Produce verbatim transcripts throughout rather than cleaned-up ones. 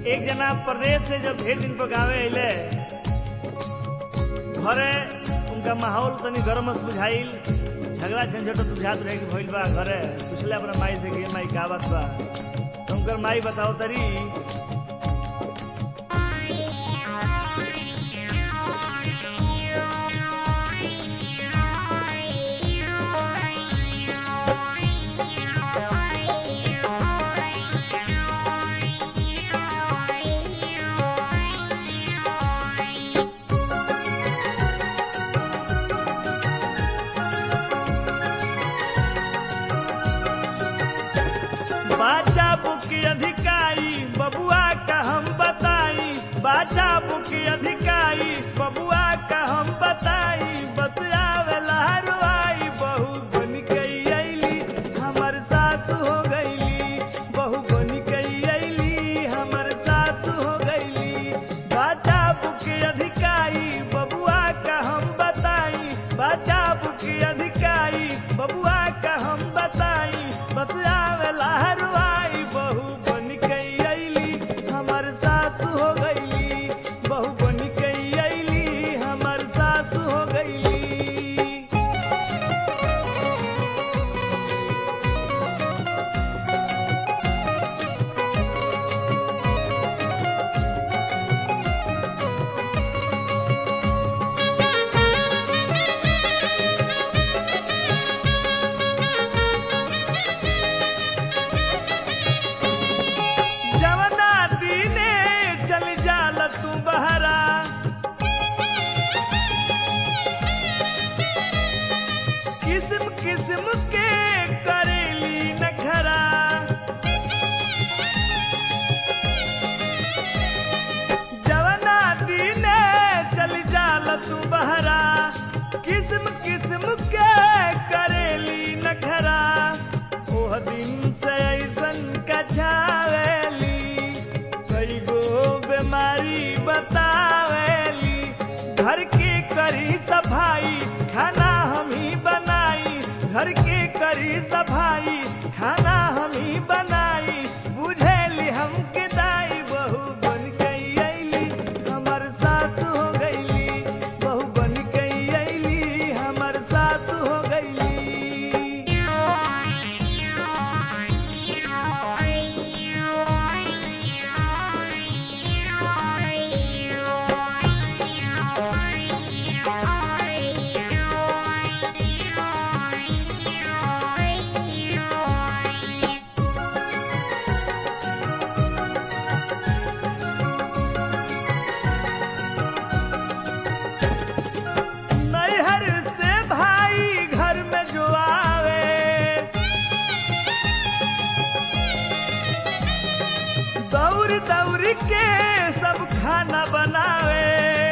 एक जना प्रदेश से जब ढेर दिन पर गावे अले घरे उनका माहौल तनी गरम बुझाइल झगड़ा झंझट बुझात रहे कि भइल बा घरे पूछले अपना माई से कि माई का बात बा तो उनकर माई बताओ तरी बाचा बुकी अधिकारी बबुआ का हम बताई बाचा बुकी अधिकारी बबुआ का हम बताई बतियावे लहरवाई बहू बन गई अली हमर सास हो गईली बहू बन गई अली हमर सास हो गईली बाचा बुकी अधिकारी बबुआ का हम बताई बाचा बुकी अधिकारी बबुआ का हम बताई बतियावे लहरवाई बहू बन गई अली हमर सास हो गईली बहू बन गई अली हमर सास हो गईली। जवना दीने चल जाला तू बहरा किस्म किस्म के करेली नखरा जवना दीने चल जाला तू बहरा किस्म किस्म के करेली नखरा ओह दिन से ऐसन कछावेली कई गो बीमारी बतावेली घर के करी सफाई खाना हम ही बनाई घर के करी सफाई खाना हम ही बनाई बुझेली हमके दाई बहू बन गई अली हमर सास हो गईली बहू बन गई अली हमर सास हो गईली। नैहर से भाई घर में जो आवे दौड़ दौड़ के सब खाना बनावे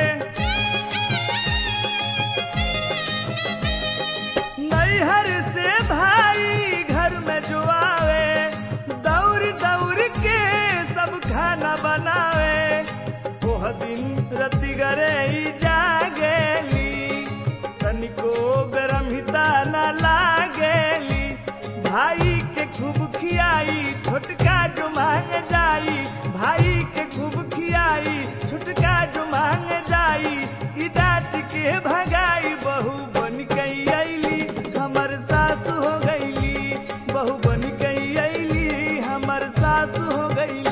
नैहर से भाई घर में जो आवे दौड़ दौड़ के सब खाना बनावे ओह दिन रति गरे ही जागेली तनिको गरमिता न लागेली भाई के खूब खियाई छोटका जो मांग जाई भाई के खूब खियाई छोटका जो मांग जाई ई डांट के भगाई बहू बन गई अली हमर सास हो गईली बहू बन गई अली हमर सास हो गईली।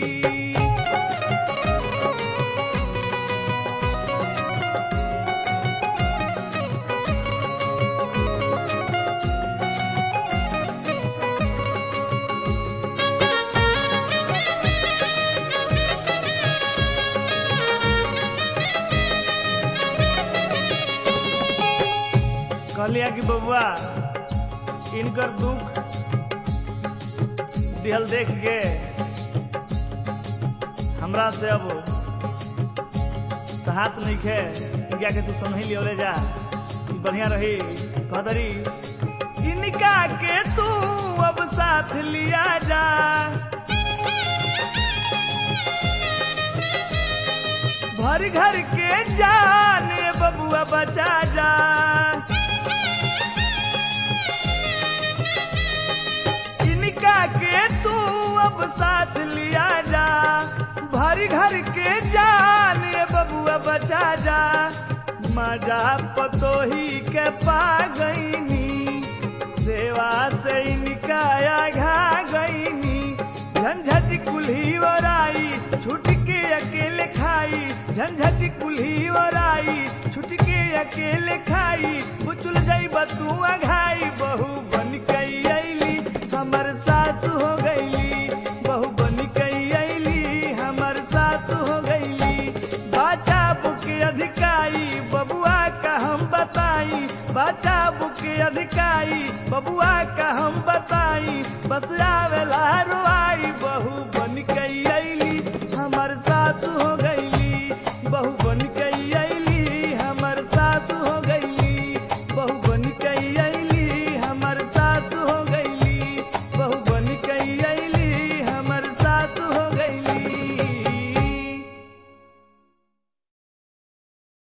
कहलिया कि बबुआ इनकर दुख दिहल देख के हमरा से अब हाथ नहीं खे क्या के तू समझ लियो ले जा बढ़िया रही कहदरी इनका के तू अब साथ लिया जा भर घर के जाने बबुआ बचा जा इनका के तू अब साथ लिया जा मजा पतोही के पा गईनी सेवा से इनका आघा गईनी झंझट कुल्ही वराई छुट के अकेले खाई झंझट कुल्ही वराई छुट के अकेले खाई बुचुल गई बतू अघाई बहू बन कई अली हमर सासु हो गईली बहू बन कई अली हमर सासु हो गईली बाचा बुक अधिकाई बबुआ का हम बताई बाचा